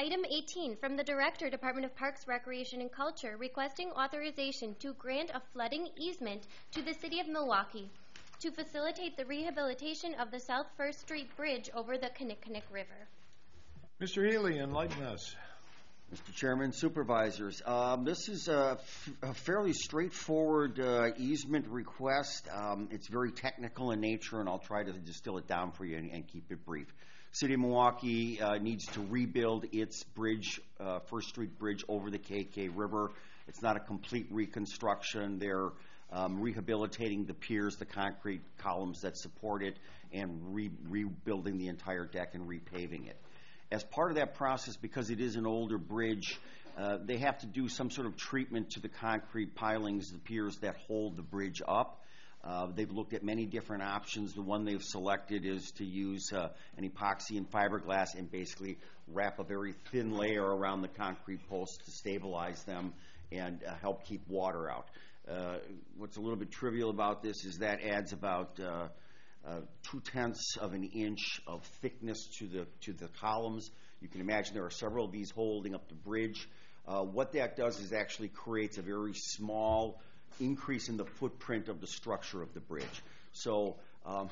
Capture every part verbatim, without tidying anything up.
Item eighteen, from the Director, Department of Parks, Recreation, and Culture, requesting authorization to grant a flooding easement to the City of Milwaukee to facilitate the rehabilitation of the South First Street Bridge over the Kinnickinnic River. Mister Haley, enlighten us. Mister Chairman, Supervisors, um, this is a, f a fairly straightforward uh, easement request. Um, it's very technical in nature, and I'll try to distill it down for you and, and keep it brief. City of Milwaukee uh, needs to rebuild its bridge, uh, First Street Bridge over the K K River. It's not a complete reconstruction. They're um, rehabilitating the piers, the concrete columns that support it, and re rebuilding the entire deck and repaving it. As part of that process, because it is an older bridge, uh, they have to do some sort of treatment to the concrete pilings, the piers that hold the bridge up. Uh, they've looked at many different options. The one they've selected is to use uh, an epoxy and fiberglass and basically wrap a very thin layer around the concrete posts to stabilize them and uh, help keep water out. Uh, what's a little bit trivial about this is that adds about uh, uh, two-tenths of an inch of thickness to the, to the columns. You can imagine there are several of these holding up the bridge. Uh, what that does is actually creates a very small increase in the footprint of the structure of the bridge. So um,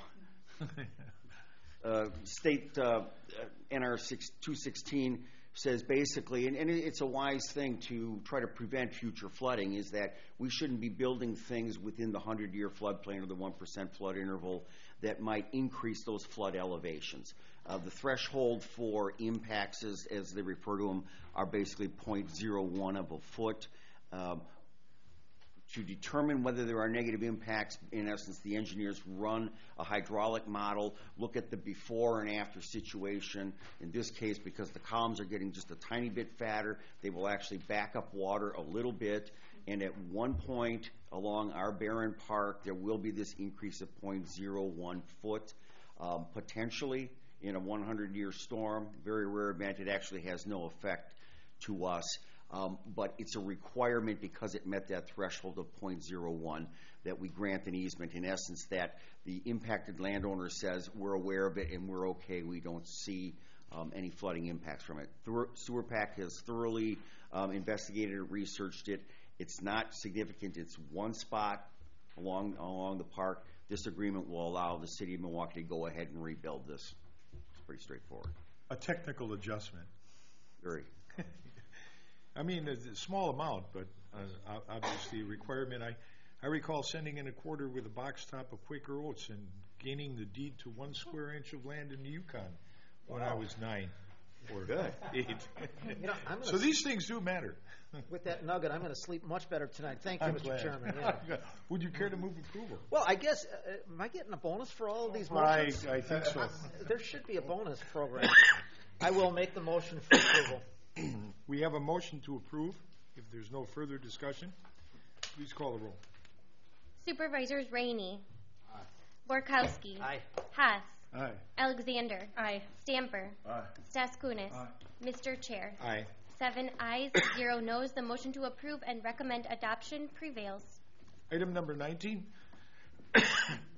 uh, state uh, N R two sixteen says basically, and, and it's a wise thing to try to prevent future flooding, is that we shouldn't be building things within the hundred-year floodplain or the one percent flood interval that might increase those flood elevations. Uh, the threshold for impacts, as, as they refer to them, are basically zero point zero one of a foot. Um, To determine whether there are negative impacts, in essence, the engineers run a hydraulic model, look at the before and after situation. In this case, because the columns are getting just a tiny bit fatter, they will actually back up water a little bit. And at one point along our Barron Park, there will be this increase of zero point zero one foot. Um, potentially, in a hundred year storm, very rare event, it actually has no effect to us. Um, but it's a requirement because it met that threshold of zero point zero one that we grant an easement. In essence, that the impacted landowner says we're aware of it and we're okay. We don't see um, any flooding impacts from it. Thur Sewer Pack has thoroughly um, investigated and researched it. It's not significant. It's one spot along along the park. This agreement will allow the City of Milwaukee to go ahead and rebuild this. It's pretty straightforward. A technical adjustment. Very. I mean, it's a small amount, but uh, obviously a requirement. I, I recall sending in a quarter with a box top of Quaker Oats and gaining the deed to one square inch of land in the Yukon when wow. I was nine or Good. eight. You know, I'm so these things do matter. With that nugget, I'm going to sleep much better tonight. Thank you, I'm Mister glad. Chairman. Yeah. Would you care to move approval? Well, I guess, uh, am I getting a bonus for all of these I, motions? I think so. There should be a bonus program. I will make the motion for approval. We have a motion to approve. If there's no further discussion, please call the roll. Supervisors Rainey. Aye. Borkowski. Aye. Haas. Aye. Alexander. Aye. Stamper. Aye. Staskunis. Aye. Mister Chair. Aye. Seven ayes, zero noes. The motion to approve and recommend adoption prevails. Item number nineteen.